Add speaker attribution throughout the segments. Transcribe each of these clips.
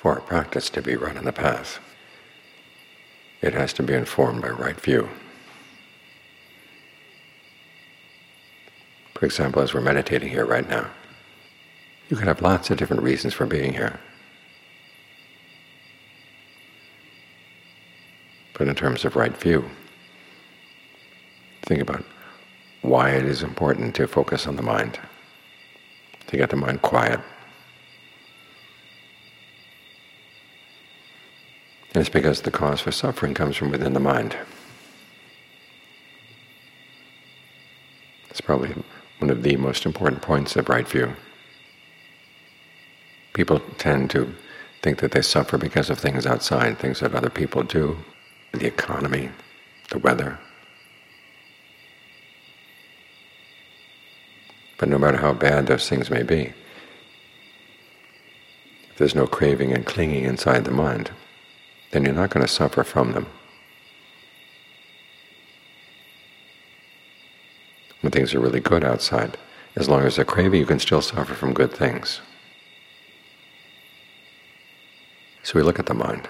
Speaker 1: for our practice to be right on the path, it has to be informed by right view. For example, as we're meditating here right now, you could have lots of different reasons for being here. But in terms of right view, think about why it is important to focus on the mind, to get the mind quiet. And it's because the cause for suffering comes from within the mind. It's probably one of the most important points of right view. People tend to think that they suffer because of things outside, things that other people do, the economy, the weather. But no matter how bad those things may be, if there's no craving and clinging inside the mind, then you're not going to suffer from them. When things are really good outside, as long as they're craving, you can still suffer from good things. So we look at the mind.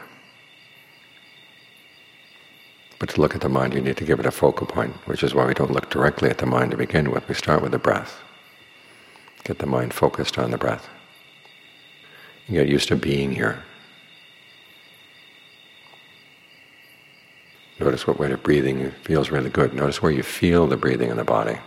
Speaker 1: But to look at the mind, you need to give it a focal point, which is why we don't look directly at the mind to begin with. We start with the breath. Get the mind focused on the breath. You get used to being here. Notice what way of breathing feels really good. Notice where you feel the breathing in the body.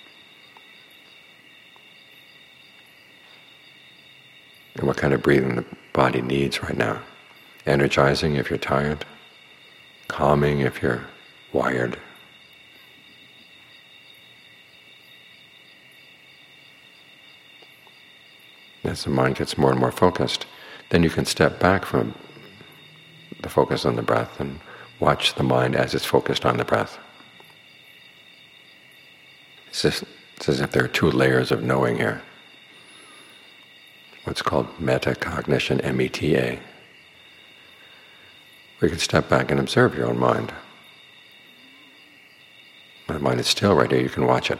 Speaker 1: And what kind of breathing the body needs right now. Energizing if you're tired, calming if you're wired. As the mind gets more and more focused, then you can step back from the focus on the breath and watch the mind as it's focused on the breath. It's as if there are two layers of knowing here. What's called metacognition, M-E-T-A. Where you can step back and observe your own mind. When the mind is still right here, you can watch it.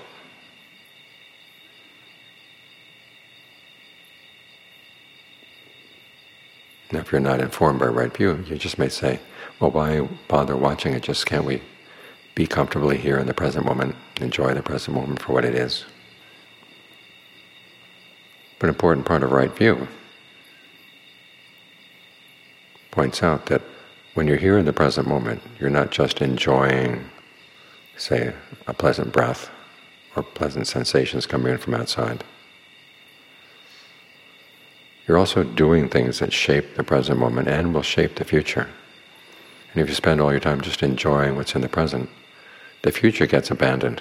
Speaker 1: Now, if you're not informed by right view, you just may say, well, why bother watching it? Just can't we be comfortably here in the present moment, enjoy the present moment for what it is? But an important part of right view points out that when you're here in the present moment, you're not just enjoying, say, a pleasant breath or pleasant sensations coming in from outside. You're also doing things that shape the present moment and will shape the future. And if you spend all your time just enjoying what's in the present, the future gets abandoned.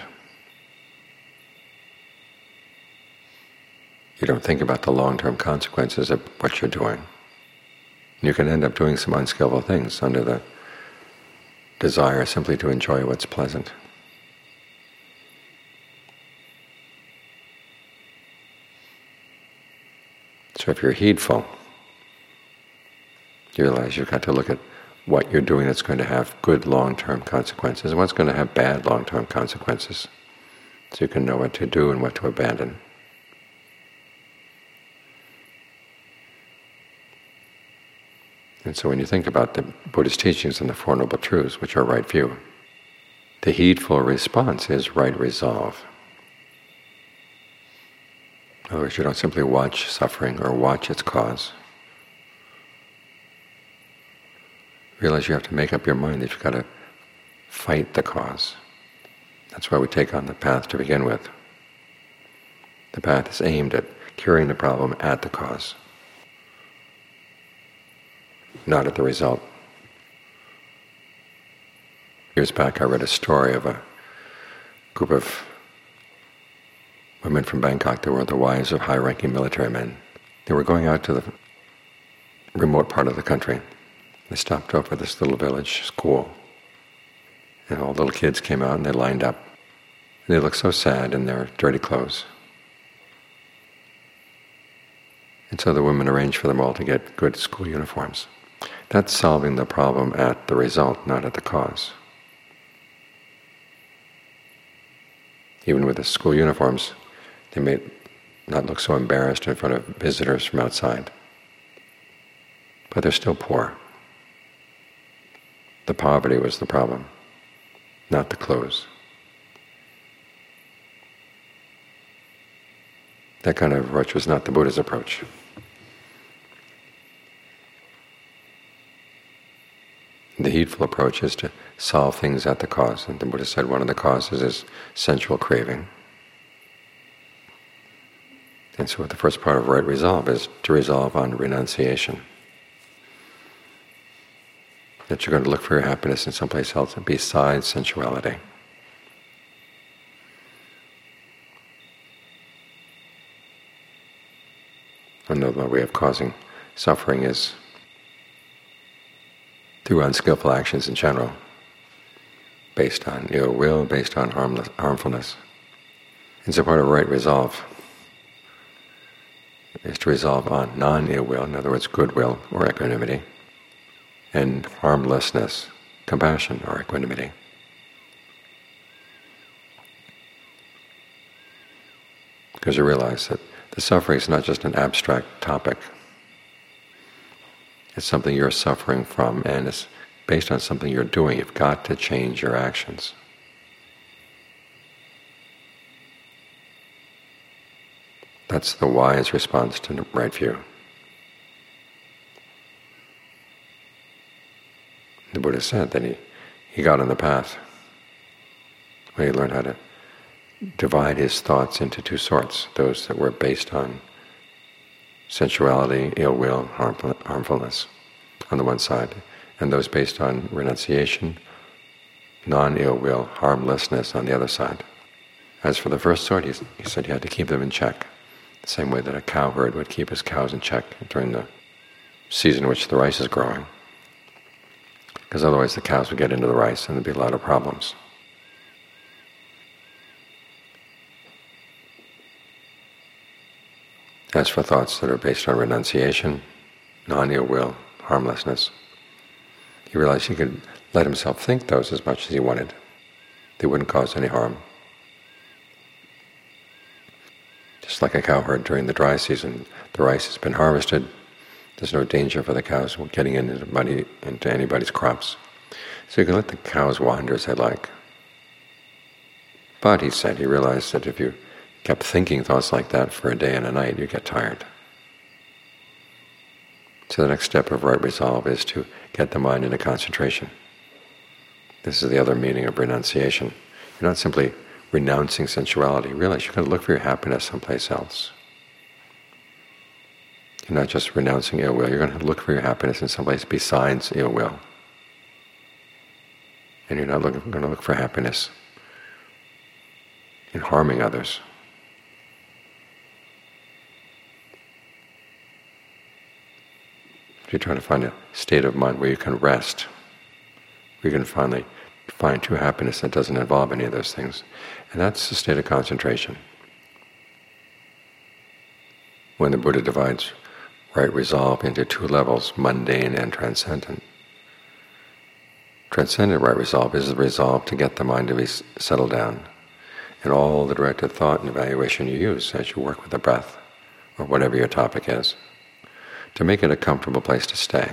Speaker 1: You don't think about the long-term consequences of what you're doing. You can end up doing some unskillful things under the desire simply to enjoy what's pleasant. So if you're heedful, you realize you've got to look at what you're doing that's going to have good long-term consequences and what's going to have bad long-term consequences, so you can know what to do and what to abandon. And so when you think about the Buddhist teachings and the Four Noble Truths, which are right view, the heedful response is right resolve. In other words, you don't simply watch suffering or watch its cause. Realize you have to make up your mind that you've got to fight the cause. That's why we take on the path to begin with. The path is aimed at curing the problem at the cause, not at the result. Years back I read a story of a group of women from Bangkok. They were the wives of high-ranking military men. They were going out to the remote part of the country. They stopped off at this little village school. And all the little kids came out and they lined up. And they looked so sad in their dirty clothes. And so the women arranged for them all to get good school uniforms. That's solving the problem at the result, not at the cause. Even with the school uniforms, they may not look so embarrassed in front of visitors from outside. but they're still poor. The poverty was the problem, not the clothes. That kind of approach was not the Buddha's approach. The heedful approach is to solve things at the cause. And the Buddha said one of the causes is sensual craving. And so the first part of right resolve is to resolve on renunciation. That you're going to look for your happiness in someplace else besides sensuality. Another way of causing suffering is through unskillful actions in general, based on ill will, based on harmfulness. And so part of right resolve is to resolve on non-ill will, in other words, goodwill or equanimity, and harmlessness, compassion or equanimity. Because you realize that the suffering is not just an abstract topic. It's something you're suffering from, and it's based on something you're doing. You've got to change your actions. That's the wise response to the right view. The Buddha said that he got on the path when he learned how to divide his thoughts into two sorts, those that were based on sensuality, ill will, harmfulness on the one side, and those based on renunciation, non-ill will, harmlessness on the other side. As for the first sort, he said you had to keep them in check, the same way that a cowherd would keep his cows in check during the season in which the rice is growing, because otherwise the cows would get into the rice and there'd be a lot of problems. As for thoughts that are based on renunciation, non-ill will, harmlessness, he realized he could let himself think those as much as he wanted. They wouldn't cause any harm. Just like a cowherd during the dry season, the rice has been harvested, there's no danger for the cows getting into anybody's crops. So you can let the cows wander as they like. But, he said, he realized that if you kept thinking thoughts like that for a day and a night, you get tired. So the next step of right resolve is to get the mind into concentration. This is the other meaning of renunciation. You're not simply renouncing sensuality. You realize you're going to look for your happiness someplace else. You're not just renouncing ill will, you're going to look for your happiness in someplace besides ill will. And you're not going to look for happiness in harming others. You're trying to find a state of mind where you can rest, where you can finally find true happiness that doesn't involve any of those things. And that's the state of concentration. When the Buddha divides right resolve into two levels, mundane and transcendent. Transcendent right resolve is the resolve to get the mind to be settled down in all the directed thought and evaluation you use as you work with the breath, or whatever your topic is, to make it a comfortable place to stay.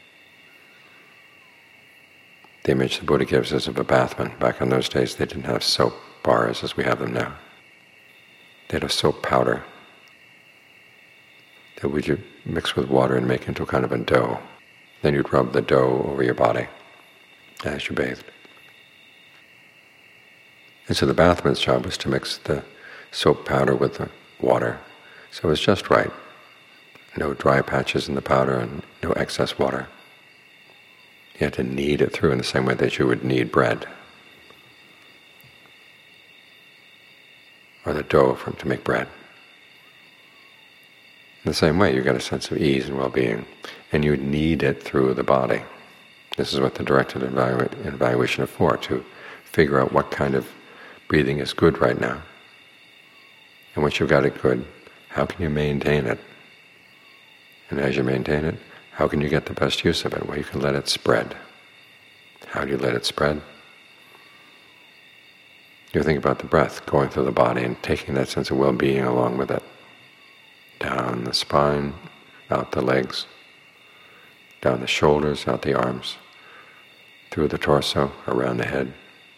Speaker 1: The image the Buddha gives is of a bathman. Back in those days they didn't have soap bars as we have them now. They had a soap powder that would mix with water and make into a kind of a dough. Then you'd rub the dough over your body as you bathed. And so the bathman's job was to mix the soap powder with the water, so it was just right. No dry patches in the powder and no excess water. You had to knead it through in the same way that you would knead bread, or the dough to make bread. In the same way, you get a sense of ease and well-being, and you knead it through the body. This is what the directed evaluation is for, to figure out what kind of breathing is good right now. And once you've got it good, how can you maintain it? And as you maintain it, how can you get the best use of it? Well, you can let it spread. How do you let it spread? You think about the breath going through the body and taking that sense of well-being along with it. Down the spine, out the legs, down the shoulders, out the arms, through the torso, around the head.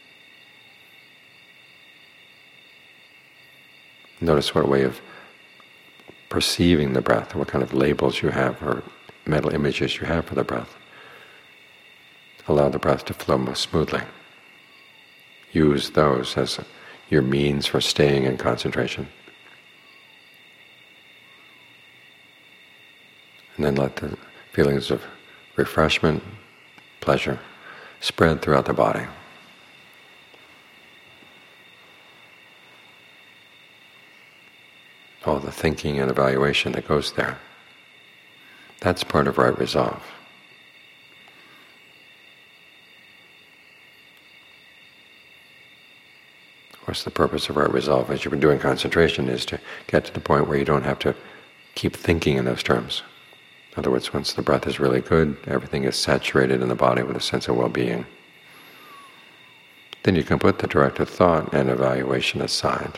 Speaker 1: Notice what way of perceiving the breath, what kind of labels you have or mental images you have for the breath. Allow the breath to flow more smoothly. Use those as your means for staying in concentration. And then let the feelings of refreshment, pleasure, spread throughout the body. All the thinking and evaluation that goes there, that's part of right resolve. Of course, the purpose of right resolve, as you've been doing concentration, is to get to the point where you don't have to keep thinking in those terms. In other words, once the breath is really good, everything is saturated in the body with a sense of well-being, then you can put the directed thought and evaluation aside.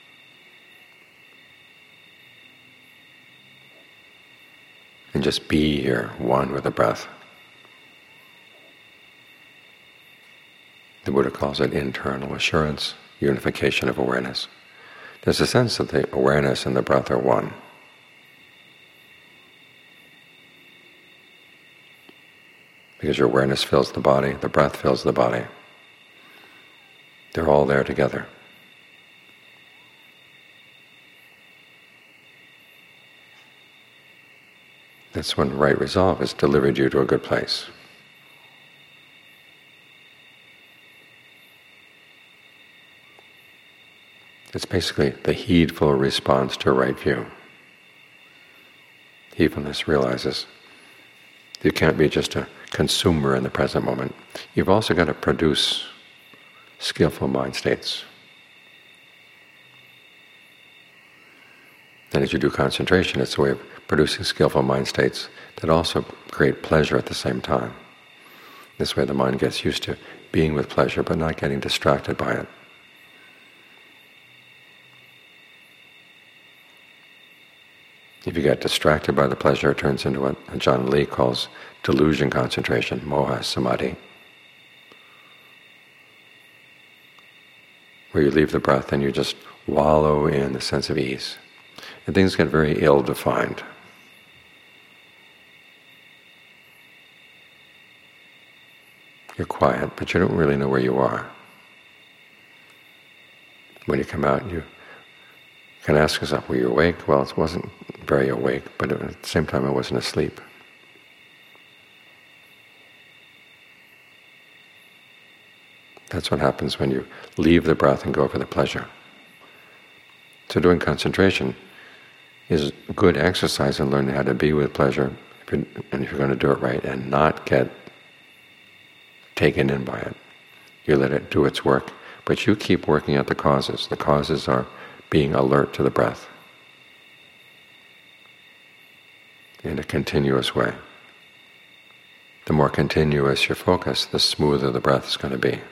Speaker 1: And just be here, one with the breath. The Buddha calls it internal assurance, unification of awareness. There's a sense that the awareness and the breath are one. Because your awareness fills the body, the breath fills the body. They're all there together. That's when right resolve has delivered you to a good place. It's basically the heedful response to right view. Heedfulness realizes you can't be just a consumer in the present moment. You've also got to produce skillful mind states. And as you do concentration, it's a way of producing skillful mind states that also create pleasure at the same time. This way the mind gets used to being with pleasure but not getting distracted by it. If you get distracted by the pleasure, it turns into what John Lee calls delusion concentration, moha samadhi, where you leave the breath and you just wallow in the sense of ease. And things get very ill-defined. You're quiet, but you don't really know where you are. When you come out, you can ask yourself, were you awake? Well, it wasn't very awake, but at the same time I wasn't asleep. That's what happens when you leave the breath and go for the pleasure. So doing concentration is good exercise in learning how to be with pleasure, and if you're going to do it right, and not get taken in by it. You let it do its work, but you keep working at the causes. The causes are being alert to the breath in a continuous way. The more continuous your focus, the smoother the breath is going to be.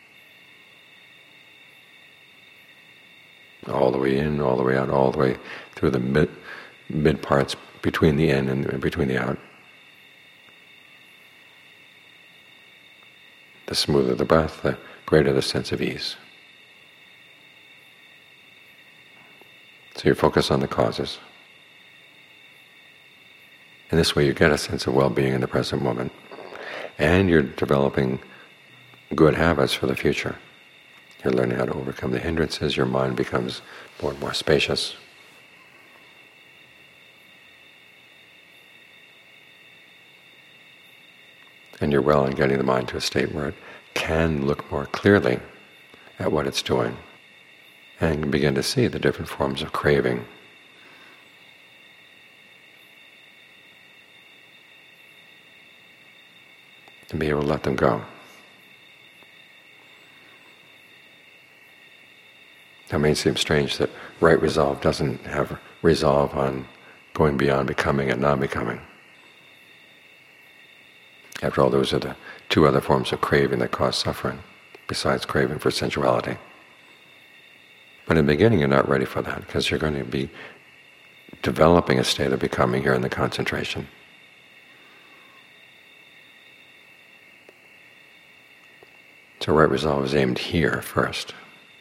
Speaker 1: All the way in, all the way out, all the way through the mid parts between the in and between the out. The smoother the breath, the greater the sense of ease. So you focus on the causes. And this way you get a sense of well-being in the present moment. And you're developing good habits for the future. You're learning how to overcome the hindrances, your mind becomes more and more spacious. And you're well in getting the mind to a state where it can look more clearly at what it's doing and begin to see the different forms of craving. And be able to let them go. Now, it may seem strange that right resolve doesn't have resolve on going beyond becoming and non-becoming. After all, those are the two other forms of craving that cause suffering, besides craving for sensuality. But in the beginning, you're not ready for that, because you're going to be developing a state of becoming here in the concentration. So right resolve is aimed here first.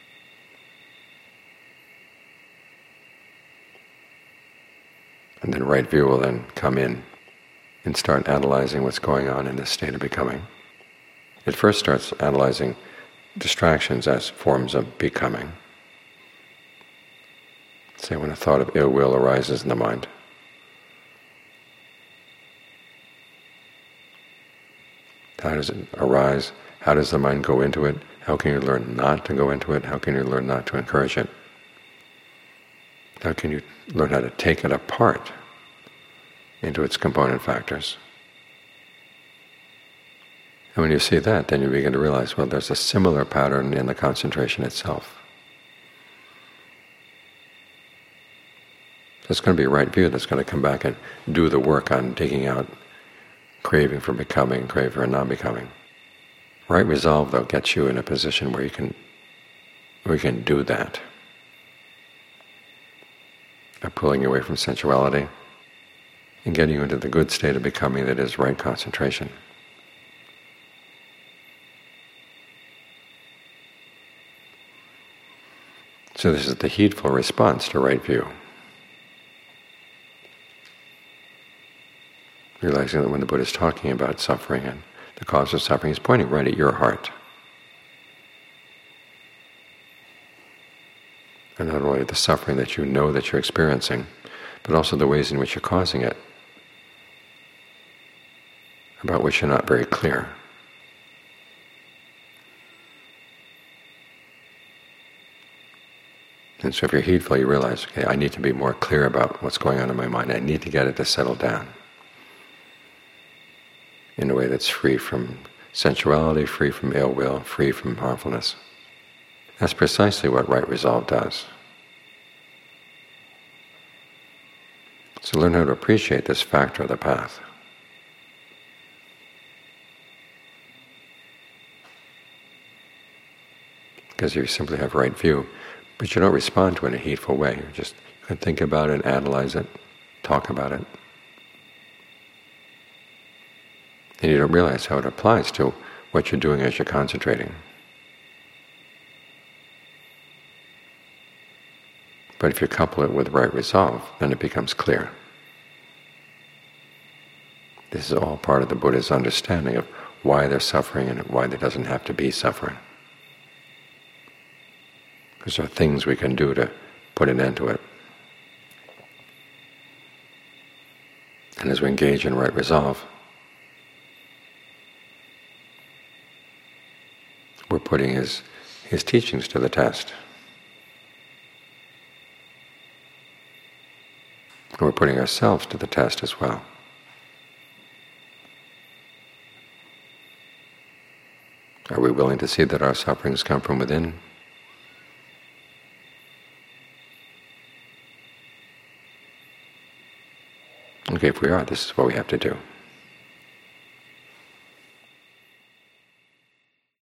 Speaker 1: And then right view will then come in and start analyzing what's going on in this state of becoming. It first starts analyzing distractions as forms of becoming. Say when a thought of ill will arises in the mind, how does it arise? How does the mind go into it? How can you learn not to go into it? How can you learn not to encourage it? How can you learn how to take it apart into its component factors? And when you see that, then you begin to realize, well, there's a similar pattern in the concentration itself. So it's going to be right view that's going to come back and do the work on digging out craving for becoming, craving for non-becoming. Right resolve, though, gets you in a position where you can do that. By pulling you away from sensuality and getting you into the good state of becoming that is right concentration. So this is the heedful response to right view. Realizing that when the Buddha is talking about suffering and the cause of suffering, he's pointing right at your heart. And not only the suffering that you know that you're experiencing, but also the ways in which you're causing it, about which you're not very clear. And so if you're heedful, you realize, okay, I need to be more clear about what's going on in my mind. I need to get it to settle down in a way that's free from sensuality, free from ill will, free from harmfulness. That's precisely what right resolve does. So learn how to appreciate this factor of the path. Because you simply have right view, but you don't respond to it in a heedful way. You can think about it, analyze it, talk about it. And you don't realize how it applies to what you're doing as you're concentrating. But if you couple it with right resolve, then it becomes clear. This is all part of the Buddha's understanding of why they're suffering and why there doesn't have to be suffering. Because there are things we can do to put an end to it. And as we engage in right resolve, we're putting his teachings to the test. And we're putting ourselves to the test as well. Are we willing to see that our sufferings come from within? Okay, if we are, this is what we have to do.